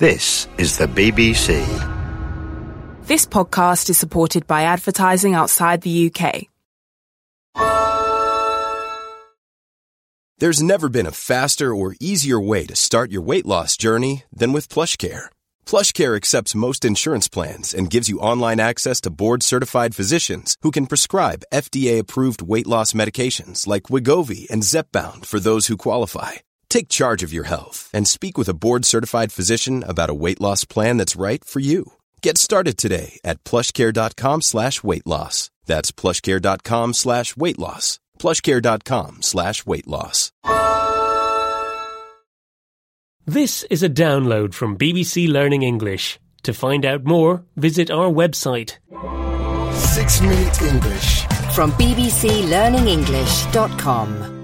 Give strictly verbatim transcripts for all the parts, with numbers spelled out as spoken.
This is the B B C. This podcast is supported by advertising outside the U K. There's never been a faster or easier way to start your weight loss journey than with PlushCare. PlushCare accepts most insurance plans and gives you online access to board-certified physicians who can prescribe F D A-approved weight loss medications like Wegovy and Zepbound for those who qualify. Take charge of your health and speak with a board-certified physician about a weight loss plan that's right for you. Get started today at plushcare.com slash weight loss. That's plushcare.com slash weight loss. plushcare.com slash weight loss. This is a download from B B C Learning English. To find out more, visit our website. Six Minute English from b b c learning english dot com.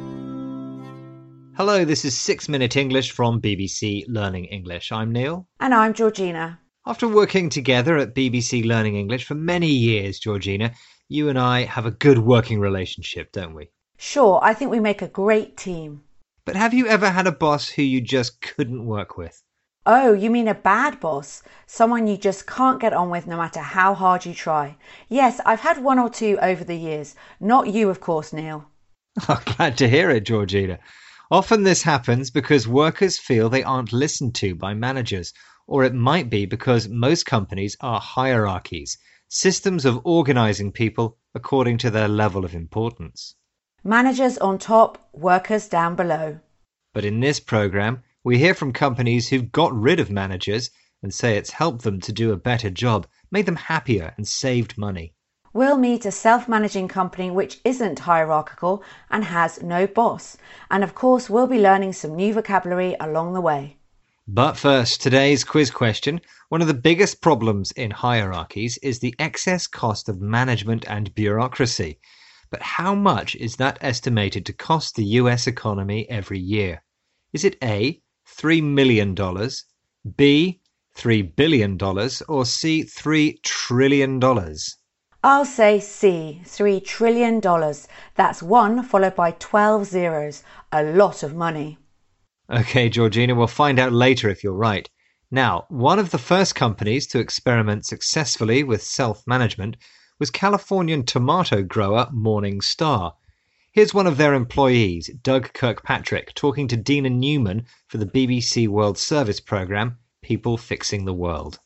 Hello, this is Six Minute English from B B C Learning English. I'm Neil. And I'm Georgina. After working together at B B C Learning English for many years, Georgina, you and I have a good working relationship, don't we? Sure, I think we make a great team. But have you ever had a boss who you just couldn't work with? Oh, you mean a bad boss? Someone you just can't get on with no matter how hard you try. Yes, I've had one or two over the years. Not you, of course, Neil. I'm glad to hear it, Georgina. Often this happens because workers feel they aren't listened to by managers, or it might be because most companies are hierarchies, systems of organising people according to their level of importance. Managers on top, workers down below. But in this programme, we hear from companies who've got rid of managers and say it's helped them to do a better job, made them happier and saved money. We'll meet a self-managing company which isn't hierarchical and has no boss. And of course, we'll be learning some new vocabulary along the way. But first, today's quiz question. One of the biggest problems in hierarchies is the excess cost of management and bureaucracy. But how much is that estimated to cost the U S economy every year? Is it A, three million dollars, B, three billion dollars, or C, three trillion dollars? I'll say C, three trillion dollars. That's one followed by twelve zeros. A lot of money. Okay, Georgina, we'll find out later if you're right. Now, one of the first companies to experiment successfully with self-management was Californian tomato grower Morningstar. Here's one of their employees, Doug Kirkpatrick, talking to Dina Newman for the B B C World Service programme, People Fixing the World.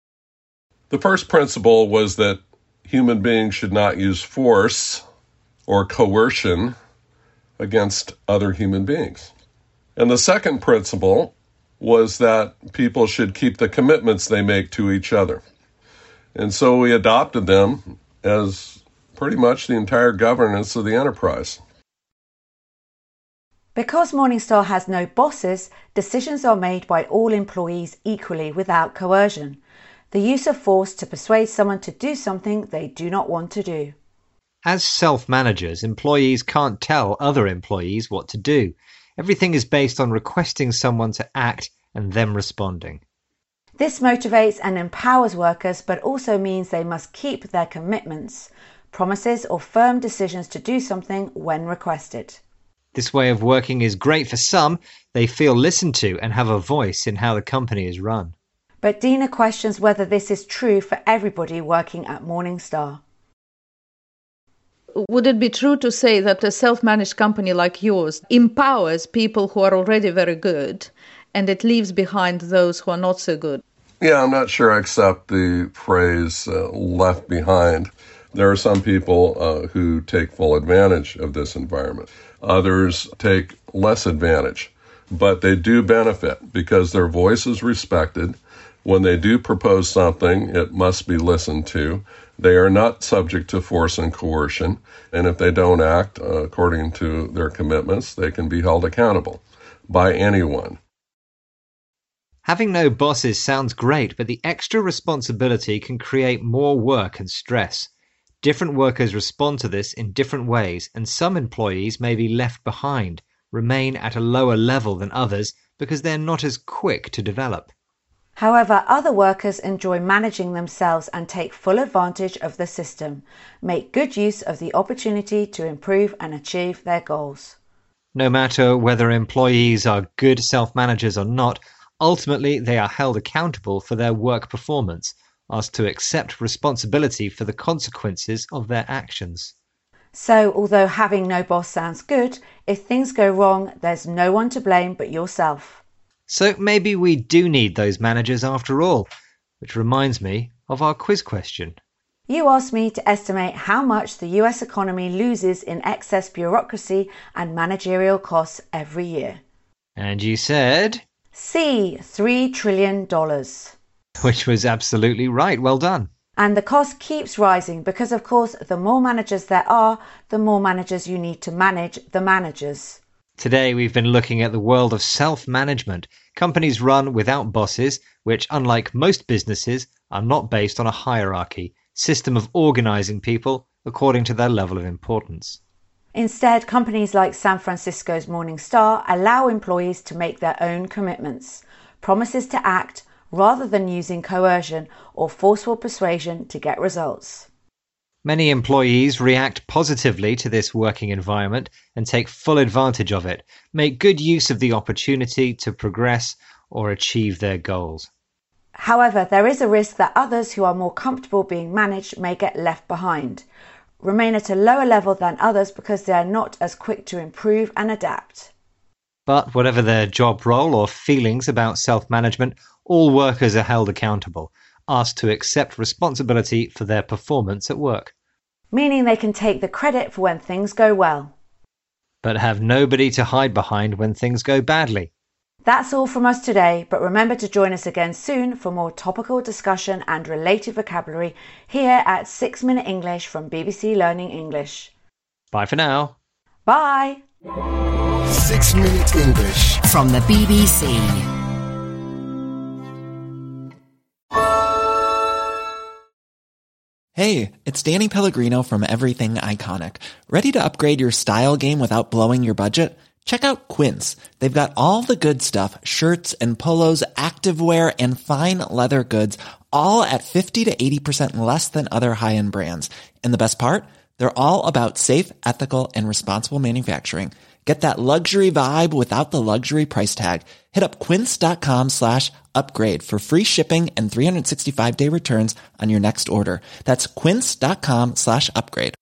The first principle was that human beings should not use force or coercion against other human beings. And the second principle was that people should keep the commitments they make to each other. And so we adopted them as pretty much the entire governance of the enterprise. Because Morningstar has no bosses, decisions are made by all employees equally without coercion. The use of force to persuade someone to do something they do not want to do. As self-managers, employees can't tell other employees what to do. Everything is based on requesting someone to act and them responding. This motivates and empowers workers, but also means they must keep their commitments, promises or firm decisions to do something when requested. This way of working is great for some. They feel listened to and have a voice in how the company is run. But Dina questions whether this is true for everybody working at Morningstar. Would it be true to say that a self-managed company like yours empowers people who are already very good and it leaves behind those who are not so good? Yeah, I'm not sure I accept the phrase uh, left behind. There are some people uh, who take full advantage of this environment. Others take less advantage, but they do benefit because their voice is respected. When they do propose something, it must be listened to. They are not subject to force and coercion, and if they don't act uh, according to their commitments, they can be held accountable by anyone. Having no bosses sounds great, but the extra responsibility can create more work and stress. Different workers respond to this in different ways, and some employees may be left behind, remain at a lower level than others because they're not as quick to develop. However, other workers enjoy managing themselves and take full advantage of the system, make good use of the opportunity to improve and achieve their goals. No matter whether employees are good self-managers or not, Ultimately, they are held accountable for their work performance, asked to accept responsibility for the consequences of their actions. So, although having no boss sounds good, if things go wrong, there's no one to blame but yourself. So maybe we do need those managers after all, which reminds me of our quiz question. You asked me to estimate how much the U S economy loses in excess bureaucracy and managerial costs every year. And you said? C, three trillion dollars. Which was absolutely right. Well done. And the cost keeps rising because, of course, the more managers there are, the more managers you need to manage the managers. Today we've been looking at the world of self-management. Companies run without bosses, which, unlike most businesses, are not based on a hierarchy, system of organizing people according to their level of importance. Instead, companies like San Francisco's Morning Star allow employees to make their own commitments, promises to act, rather than using coercion or forceful persuasion to get results. Many employees react positively to this working environment and take full advantage of it, make good use of the opportunity to progress or achieve their goals. However, there is a risk that others who are more comfortable being managed may get left behind, remain at a lower level than others because they are not as quick to improve and adapt. But whatever their job role or feelings about self-management, all workers are held accountable, asked to accept responsibility for their performance at work. Meaning they can take the credit for when things go well. But have nobody to hide behind when things go badly. That's all from us today, but remember to join us again soon for more topical discussion and related vocabulary here at six minute English from B B C Learning English. Bye for now. Bye. six minute English from the B B C. Hey, it's Danny Pellegrino from Everything Iconic. Ready to upgrade your style game without blowing your budget? Check out Quince. They've got all the good stuff, shirts and polos, activewear, and fine leather goods, all at fifty to eighty percent less than other high-end brands. And the best part? They're all about safe, ethical, and responsible manufacturing. Get that luxury vibe without the luxury price tag. Hit up quince.com slash upgrade for free shipping and three sixty-five day returns on your next order. That's quince.com slash upgrade.